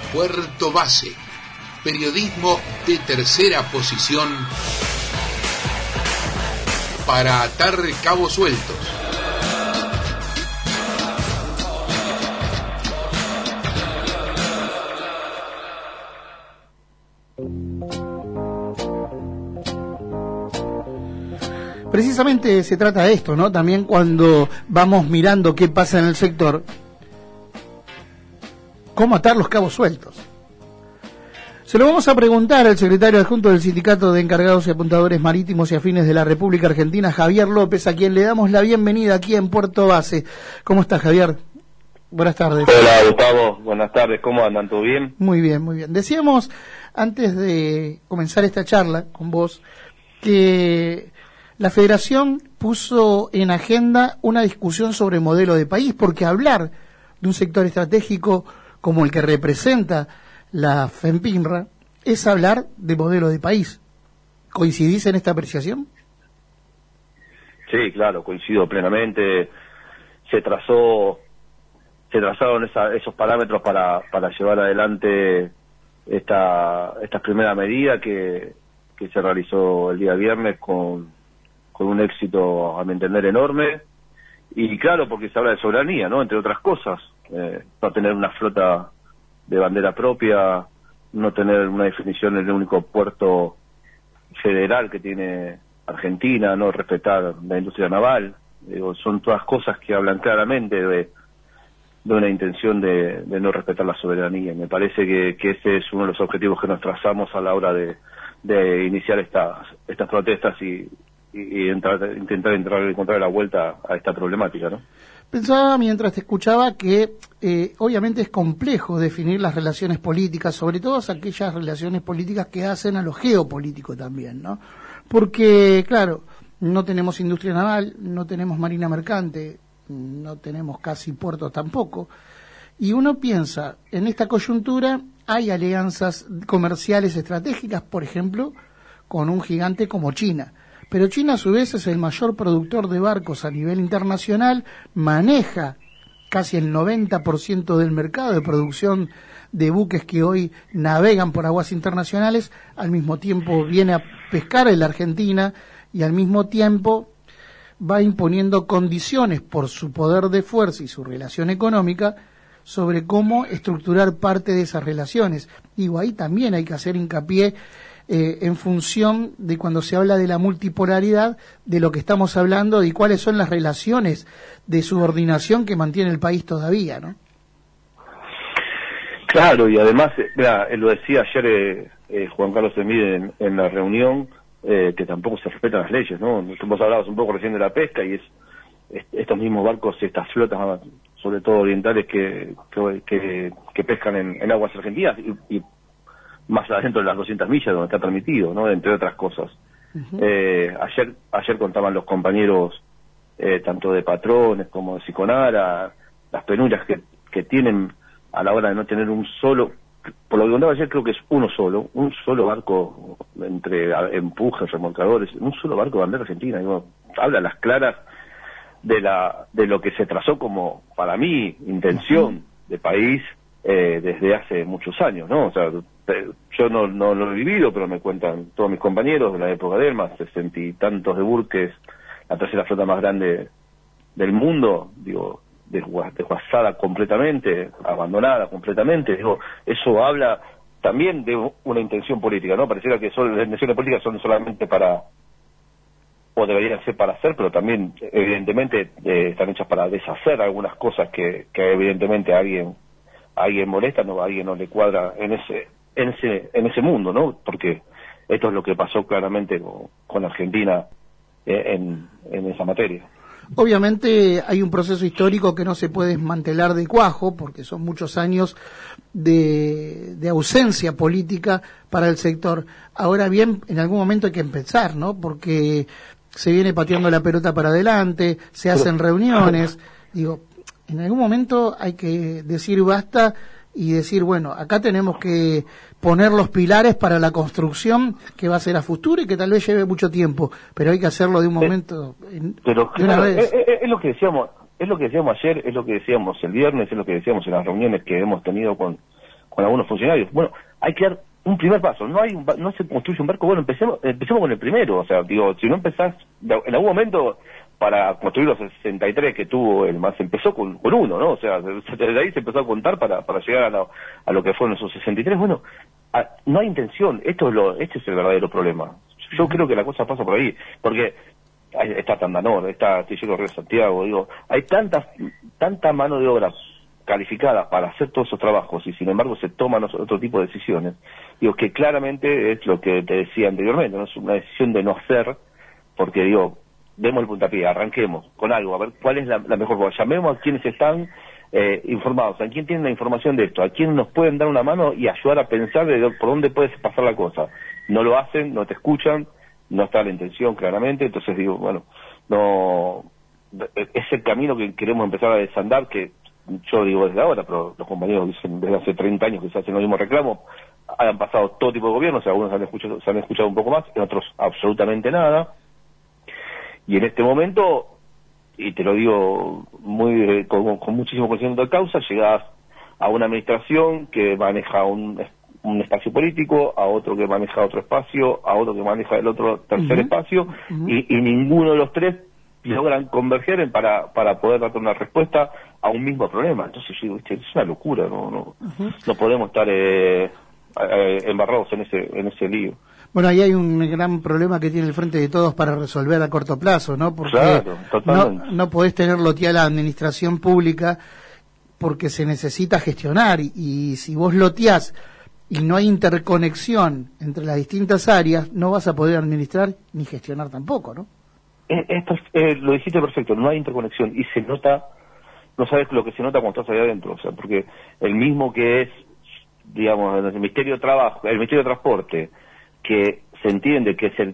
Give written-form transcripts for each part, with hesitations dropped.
Puerto Base, periodismo de tercera posición para atar cabos sueltos. Precisamente se trata de esto, ¿no? También cuando vamos mirando qué pasa en el sector, cómo atar los cabos sueltos. Se lo vamos a preguntar al secretario adjunto del Sindicato de Encargados y Apuntadores Marítimos y Afines de la República Argentina, Javier López, a quien le damos la bienvenida aquí en Puerto Base. ¿Cómo estás, Javier? Buenas tardes. Hola, Gustavo. Buenas tardes. ¿Cómo andan? ¿Todo bien? Muy bien, muy bien. Decíamos, antes de comenzar esta charla con vos, que la Federación puso en agenda una discusión sobre modelo de país, porque hablar de un sector estratégico como el que representa la FEMPINRA es hablar de modelo de país. ¿Coincidís en esta apreciación? Sí, claro, coincido plenamente. Se trazaron esos parámetros para llevar adelante esta primera medida que se realizó el día viernes con un éxito, a mi entender, enorme. Y claro, porque se habla de soberanía, ¿no? Entre otras cosas. No tener una flota de bandera propia, no tener una definición del único puerto federal que tiene Argentina, no respetar la industria naval. Digo, son todas cosas que hablan claramente de una intención de no respetar la soberanía. Me parece que ese es uno de los objetivos que nos trazamos a la hora de iniciar estas protestas y intentar encontrar la vuelta a esta problemática, ¿no? Pensaba mientras te escuchaba que obviamente es complejo definir las relaciones políticas, sobre todo aquellas relaciones políticas que hacen a lo geopolítico también, ¿no? Porque, claro, no tenemos industria naval, no tenemos marina mercante, no tenemos casi puertos tampoco, y uno piensa, en esta coyuntura hay alianzas comerciales estratégicas, por ejemplo, con un gigante como China. Pero China a su vez es el mayor productor de barcos a nivel internacional, maneja casi el 90% del mercado de producción de buques que hoy navegan por aguas internacionales, al mismo tiempo viene a pescar en la Argentina y al mismo tiempo va imponiendo condiciones por su poder de fuerza y su relación económica sobre cómo estructurar parte de esas relaciones. Digo, ahí también hay que hacer hincapié en función de cuando se habla de la multipolaridad, de lo que estamos hablando y cuáles son las relaciones de subordinación que mantiene el país todavía, ¿no? Claro, y además, lo decía ayer Juan Carlos Emide en la reunión, que tampoco se respetan las leyes, ¿no? Vos hablabas un poco recién de la pesca y es estos mismos barcos, estas flotas, sobre todo orientales, que pescan en aguas argentinas y más adentro de las 200 millas donde está permitido, ¿no? Entre otras cosas. Uh-huh. Ayer contaban los compañeros, tanto de Patrones como de Siconara, las penurias que tienen a la hora de no tener un solo, por lo que contaba ayer, creo que es un solo barco entre empujes, remolcadores, un solo barco de bandera argentina. Digo, habla a las claras de lo que se trazó como, para mí, intención uh-huh. de país desde hace muchos años, ¿no? O sea, yo no lo he vivido, pero me cuentan todos mis compañeros de la época de Elmas, 60 y tantos de buques, la tercera flota más grande del mundo, digo, desguazada completamente, abandonada completamente. Digo, eso habla también de una intención política, ¿no? Pareciera que las intenciones políticas son solamente o deberían ser para hacer, pero también evidentemente están hechas para deshacer algunas cosas que evidentemente a alguien molesta, a alguien no le cuadra en ese mundo, ¿no? Porque esto es lo que pasó claramente con Argentina en esa materia. Obviamente hay un proceso histórico que no se puede desmantelar de cuajo, porque son muchos años de ausencia política para el sector. Ahora bien, en algún momento hay que empezar, ¿no? Porque se viene pateando la pelota para adelante, se hacen reuniones, digo, en algún momento hay que decir basta y decir, bueno, acá tenemos que poner los pilares para la construcción que va a ser a futuro y que tal vez lleve mucho tiempo, pero hay que hacerlo de un momento, de una vez. Es lo que decíamos ayer, es lo que decíamos el viernes, es lo que decíamos en las reuniones que hemos tenido con algunos funcionarios. Bueno, hay que dar un primer paso, no se construye un barco, bueno, empecemos con el primero, o sea, digo, si no empezás, en algún momento, para construir los 63 que tuvo el MAS, empezó con uno, ¿no? O sea, desde ahí se empezó a contar para llegar a lo que fueron esos 63, bueno, no hay intención, este es el verdadero problema. Yo creo que la cosa pasa por ahí, porque está Tandanor, está Astillero Río Santiago, digo, hay tanta mano de obra calificada para hacer todos esos trabajos y sin embargo se toman otro tipo de decisiones, digo que claramente es lo que te decía anteriormente, no es una decisión de no hacer, porque digo, demos el puntapié, arranquemos con algo, a ver cuál es la mejor cosa, llamemos a quienes están informados, a quién tiene la información de esto, a quién nos pueden dar una mano y ayudar a pensar por dónde puede pasar la cosa. No lo hacen, no te escuchan, no está la intención claramente, entonces digo, bueno, no es el camino que queremos empezar a desandar, que yo digo desde ahora, pero los compañeros dicen desde hace 30 años que se hacen los mismos reclamos, han pasado todo tipo de gobiernos, algunos se han escuchado un poco más, en otros absolutamente nada, y en este momento, y te lo digo con muchísimo conocimiento de causa, llegás a una administración que maneja un espacio político, a otro que maneja otro espacio, a otro que maneja el otro tercer espacio, y ninguno de los tres logran converger para poder dar una respuesta a un mismo problema. Entonces yo digo, es una locura, no podemos estar embarrados en ese lío. Bueno, ahí hay un gran problema que tiene el Frente de Todos para resolver a corto plazo, ¿no? Porque claro, no podés tener loteada la administración pública porque se necesita gestionar y si vos loteás y no hay interconexión entre las distintas áreas, no vas a poder administrar ni gestionar tampoco, ¿no? Lo dijiste perfecto, no hay interconexión y se nota, no sabes lo que se nota cuando estás ahí adentro, o sea, porque el mismo que es, digamos, el Ministerio de Trabajo, el Ministerio de Transporte, que se entiende que es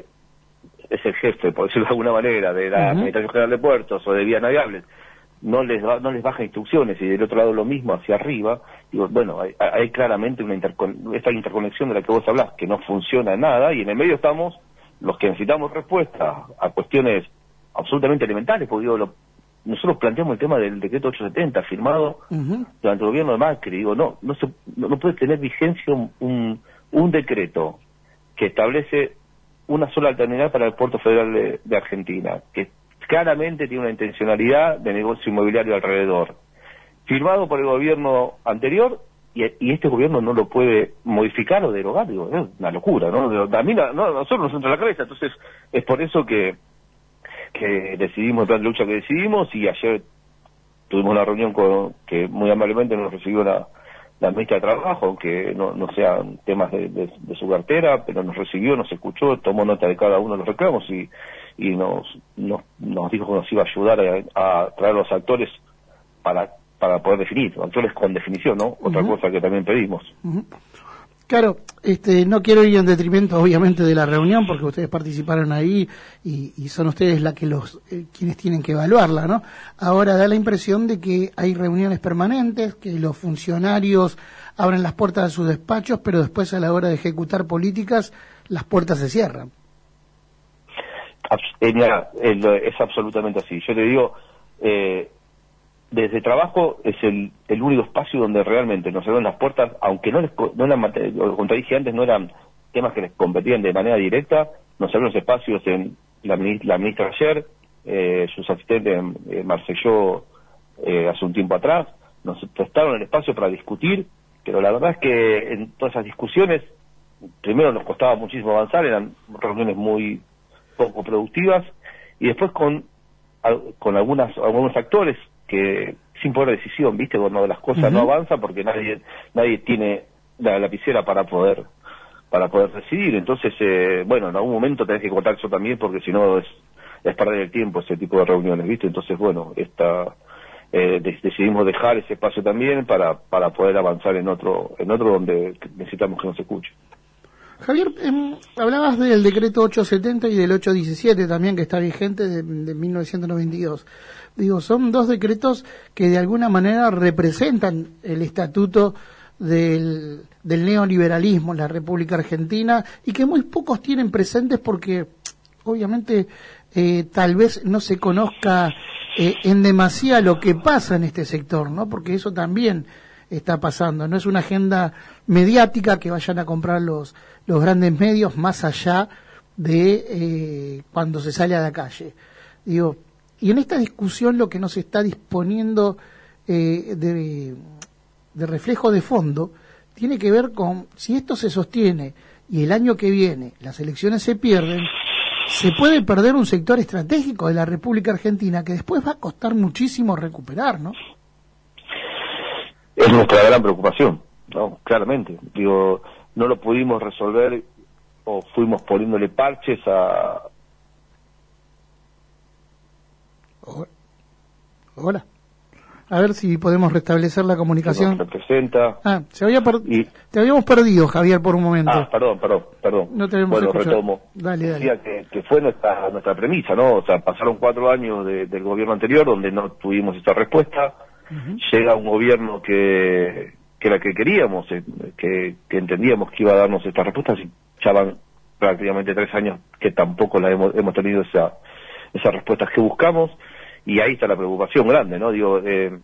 el jefe, por decirlo de alguna manera, de la Administración General de Puertos o de Vías Navegables, no les baja instrucciones, y del otro lado lo mismo hacia arriba. Digo, bueno, hay claramente esta interconexión de la que vos hablás, que no funciona nada, y en el medio estamos los que necesitamos respuesta a cuestiones absolutamente elementales, porque digo, nosotros planteamos el tema del decreto 870 firmado durante el gobierno de Macri. Digo, no puede tener vigencia un decreto que establece una sola alternativa para el Puerto Federal de Argentina, que claramente tiene una intencionalidad de negocio inmobiliario alrededor, firmado por el gobierno anterior, y este gobierno no lo puede modificar o derogar. Digo, es una locura, ¿no? A mí nosotros nos entra en la cabeza. Entonces es por eso que decidimos el plan de lucha que decidimos, y ayer tuvimos una reunión que muy amablemente nos recibió la ministra de Trabajo, aunque no sean temas de su cartera, pero nos recibió, nos escuchó, tomó nota de cada uno de los reclamos y nos dijo que nos iba a ayudar a traer los actores para poder definir, actores con definición, ¿no? Otra cosa que también pedimos. Claro, no quiero ir en detrimento, obviamente, de la reunión, porque ustedes participaron ahí y son ustedes quienes tienen que evaluarla, ¿no? Ahora da la impresión de que hay reuniones permanentes, que los funcionarios abren las puertas de sus despachos, pero después a la hora de ejecutar políticas, las puertas se cierran. Mira, es absolutamente así. Yo te digo, desde trabajo es el único espacio donde realmente nos abren las puertas, aunque no eran, como te dije antes, no eran temas que les competían de manera directa. Nos abrieron los espacios en la ministra ayer, sus asistentes Marcelló hace un tiempo atrás, nos prestaron el espacio para discutir, pero la verdad es que en todas esas discusiones, primero nos costaba muchísimo avanzar, eran reuniones muy poco productivas, y después con algunos actores que sin poder de decisión, ¿viste? Cuando las cosas no avanzan porque nadie tiene la lapicera para poder decidir. Entonces, bueno, en algún momento tenés que cortar eso también, porque si no es perder el tiempo ese tipo de reuniones, ¿viste? Entonces, bueno, decidimos dejar ese espacio también para poder avanzar en otro donde necesitamos que nos escuche. Javier, hablabas del decreto 870 y del 817 también, que está vigente de 1992. Digo, son dos decretos que de alguna manera representan el estatuto del neoliberalismo en la República Argentina, y que muy pocos tienen presentes porque obviamente tal vez no se conozca en demasía lo que pasa en este sector, ¿no? Porque eso también está pasando. No es una agenda mediática que vayan a comprar los grandes medios más allá de cuando se sale a la calle. Digo, y en esta discusión lo que nos está disponiendo de reflejo de fondo tiene que ver con si esto se sostiene y el año que viene las elecciones se pierden, se puede perder un sector estratégico de la República Argentina que después va a costar muchísimo recuperar, ¿no? Es nuestra gran preocupación, ¿no? Claramente. Digo, no lo pudimos resolver o fuimos poniéndole parches a... Hola. A ver si podemos restablecer la comunicación. Representa. Te habíamos perdido, Javier, por un momento. Perdón. No te habíamos escuchado. Retomo. Dale. Decía que fue nuestra premisa, ¿no? O sea, pasaron 4 años del gobierno anterior donde no tuvimos esta respuesta. Uh-huh. Llega un gobierno que era que queríamos, que entendíamos que iba a darnos estas respuestas, y ya van prácticamente 3 años que tampoco hemos tenido esas respuestas que buscamos. Y ahí está la preocupación grande, ¿no? Digo,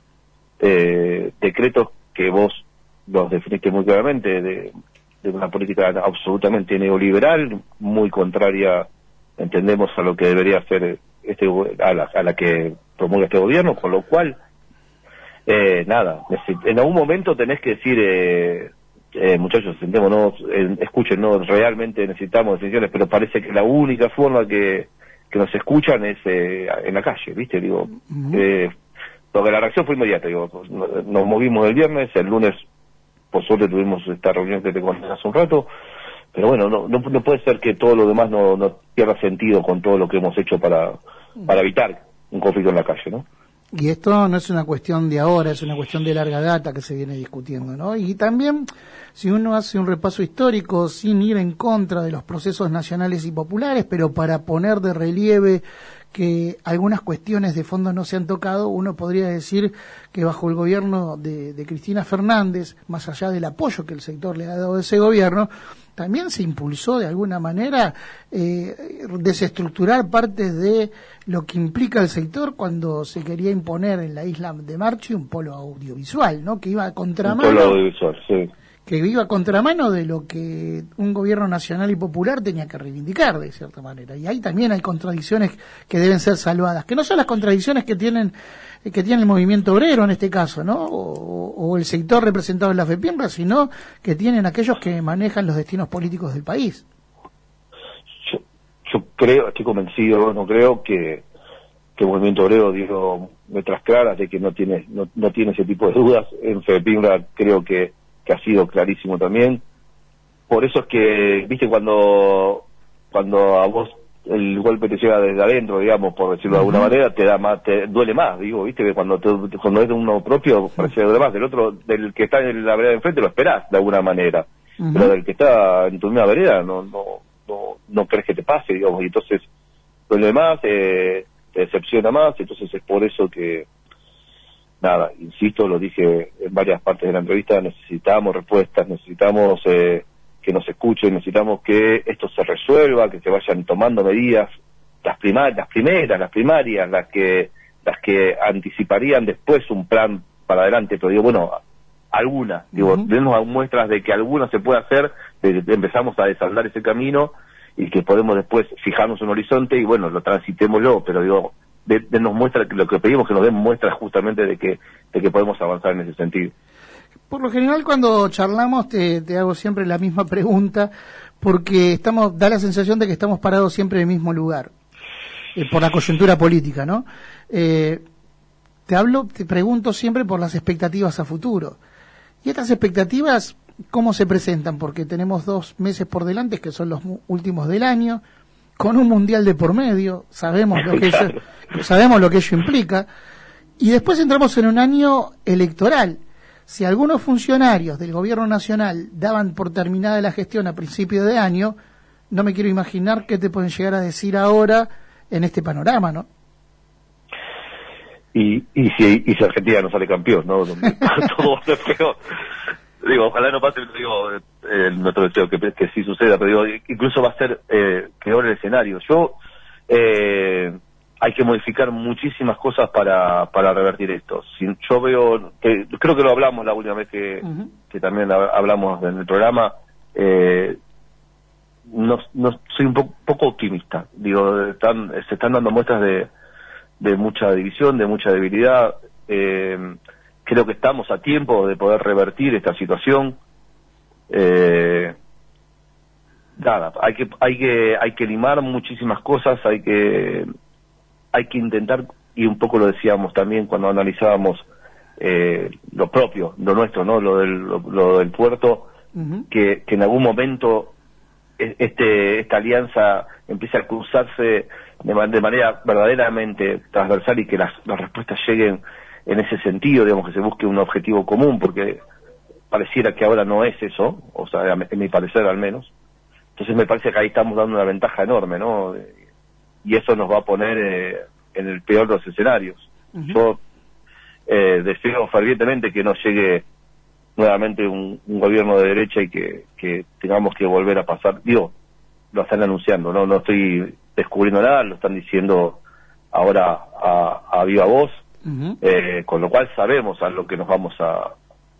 decretos que vos los definiste muy claramente de una política absolutamente neoliberal, muy contraria, entendemos, a lo que debería hacer a la que promulga este gobierno, con lo cual, nada, en algún momento tenés que decir, muchachos, sentémonos, escúchenos, realmente necesitamos decisiones, pero parece que la única forma que nos escuchan es en la calle, ¿viste? Digo, uh-huh. Porque la reacción fue inmediata, digo, nos movimos el viernes, el lunes, por suerte, tuvimos esta reunión que te conté hace un rato, pero bueno, no puede ser que todo lo demás no pierda sentido con todo lo que hemos hecho para evitar un conflicto en la calle, ¿no? Y esto no es una cuestión de ahora, es una cuestión de larga data que se viene discutiendo, ¿no? Y también, si uno hace un repaso histórico sin ir en contra de los procesos nacionales y populares, pero para poner de relieve que algunas cuestiones de fondo no se han tocado, uno podría decir que bajo el gobierno de Cristina Fernández, más allá del apoyo que el sector le ha dado a ese gobierno, también se impulsó de alguna manera desestructurar parte de lo que implica el sector cuando se quería imponer en la isla de Marchi un polo audiovisual, ¿no? Que iba a contramano. Un polo audiovisual, sí. Que iba a contramano de lo que un gobierno nacional y popular tenía que reivindicar de cierta manera. Y ahí también hay contradicciones que deben ser salvadas, que no son las contradicciones que tiene el movimiento obrero en este caso, ¿no? O el sector representado en la FEPIMRA, sino que tienen aquellos que manejan los destinos políticos del país. Yo creo, estoy convencido, no creo que el movimiento obrero dio letras claras de que no tiene ese tipo de dudas. En FEPIMRA creo que ha sido clarísimo también. Por eso es que, viste, cuando a vos el golpe te llega desde adentro, digamos, por decirlo de alguna manera, te duele más, digo, viste, que cuando es de uno propio parece que duele más, del otro, del que está en la vereda de enfrente lo esperás de alguna manera, pero del que está en tu misma vereda no crees que te pase, digamos, y entonces duele más, te decepciona más. Entonces es por eso que, nada, insisto, lo dije en varias partes de la entrevista, necesitamos respuestas, necesitamos que nos escuchen, necesitamos que esto se resuelva, que se vayan tomando medidas, las primarias, las que anticiparían después un plan para adelante, pero digo, bueno, algunas, tenemos muestras de que algunas se puede hacer, empezamos a desandar ese camino y que podemos después fijarnos un horizonte y bueno, lo transitémoslo, pero digo, nos muestra que lo que pedimos, que nos den muestras justamente de que podemos avanzar en ese sentido. Por lo general, cuando charlamos te hago siempre la misma pregunta, porque da la sensación de que estamos parados siempre en el mismo lugar, por la coyuntura política, ¿no? Te pregunto siempre por las expectativas a futuro. Y estas expectativas, ¿cómo se presentan? Porque tenemos 2 meses por delante, que son los últimos del año, con un mundial de por medio, sabemos lo que ello implica, y después entramos en un año electoral. Si algunos funcionarios del gobierno nacional daban por terminada la gestión a principio de año, no me quiero imaginar qué te pueden llegar a decir ahora en este panorama, ¿no? Y si Argentina no sale campeón, ¿no? Todo va a ser peor. Digo, ojalá no pase, nuestro deseo que sí suceda, pero digo, incluso va a ser peor el escenario. Yo hay que modificar muchísimas cosas para revertir esto. Yo veo, creo que lo hablamos la última vez que también hablamos en el programa, no soy un poco optimista. Digo, se están dando muestras de mucha división, de mucha debilidad. Creo que estamos a tiempo de poder revertir esta situación. Nada, hay que limar muchísimas cosas, hay que intentar, y un poco lo decíamos también cuando analizábamos lo propio, lo nuestro, ¿no? Lo del puerto, que en algún momento esta alianza empiece a cruzarse de manera verdaderamente transversal y que las respuestas lleguen en ese sentido, digamos, que se busque un objetivo común, porque pareciera que ahora no es eso, o sea, en mi parecer al menos. Entonces me parece que ahí estamos dando una ventaja enorme, ¿no? Y eso nos va a poner en el peor de los escenarios. Yo deseo fervientemente que no llegue nuevamente un gobierno de derecha y que tengamos que volver a pasar. Digo, lo están anunciando, no estoy descubriendo nada, lo están diciendo ahora a viva voz, con lo cual sabemos a lo que nos vamos a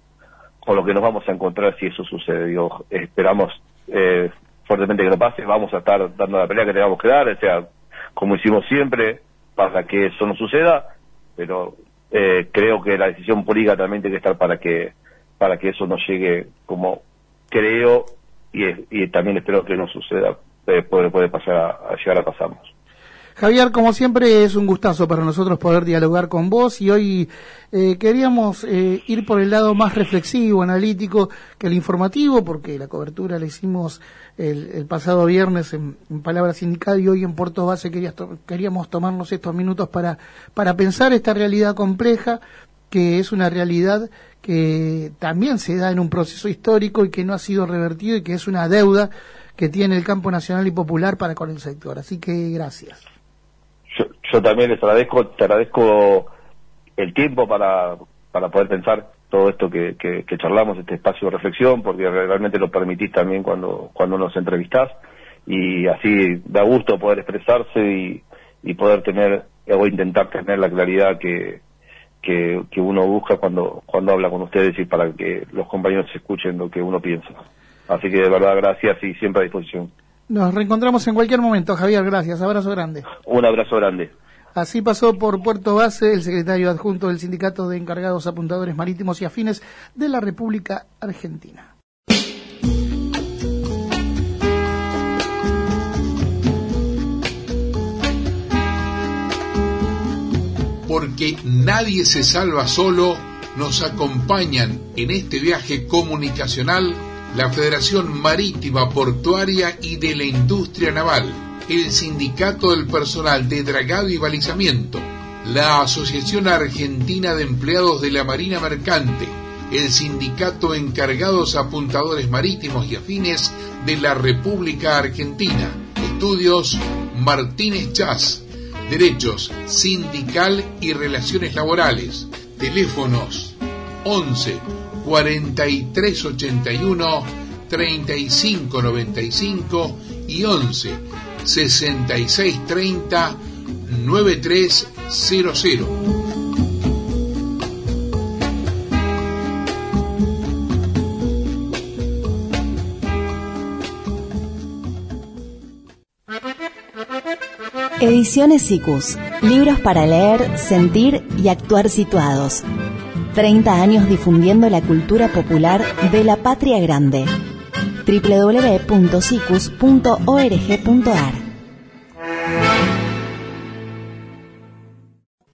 encontrar si eso sucede. Digo, esperamos fuertemente que no pase, vamos a estar dando la pelea que tengamos que dar, o sea, como hicimos siempre, para que eso no suceda, pero creo que la decisión política también tiene que estar para que eso no llegue, como creo y también espero que no suceda, puede pasar a llegar a pasarnos. Javier, como siempre es un gustazo para nosotros poder dialogar con vos, y hoy queríamos ir por el lado más reflexivo, analítico que el informativo, porque la cobertura la hicimos el pasado viernes en Palabra Sindical, y hoy en Puerto Base queríamos tomarnos estos minutos para pensar esta realidad compleja, que es una realidad que también se da en un proceso histórico y que no ha sido revertido, y que es una deuda que tiene el campo nacional y popular para con el sector. Así que gracias. Yo también te agradezco el tiempo para poder pensar todo esto que charlamos, este espacio de reflexión, porque realmente lo permitís también cuando nos entrevistás, y así da gusto poder expresarse y poder tener o intentar tener la claridad que uno busca cuando habla con ustedes, y para que los compañeros escuchen lo que uno piensa. Así que de verdad gracias y siempre a disposición. Nos reencontramos en cualquier momento, Javier, gracias, abrazo grande. Un abrazo grande. Así pasó por Puerto Base el secretario adjunto del Sindicato de Encargados Apuntadores Marítimos y Afines de la República Argentina. Porque nadie se salva solo, nos acompañan en este viaje comunicacional la Federación Marítima, Portuaria y de la Industria Naval, el Sindicato del Personal de Dragado y Balizamiento, la Asociación Argentina de Empleados de la Marina Mercante, el Sindicato Encargados Apuntadores Marítimos y Afines de la República Argentina, Estudios Martínez Chas, Derechos Sindical y Relaciones Laborales, teléfonos 11 4381 3595 y 11 6630 9300. Ediciones SICUS. Libros para leer, sentir y actuar situados. 30 años difundiendo la cultura popular de la patria grande. www.sicus.org.ar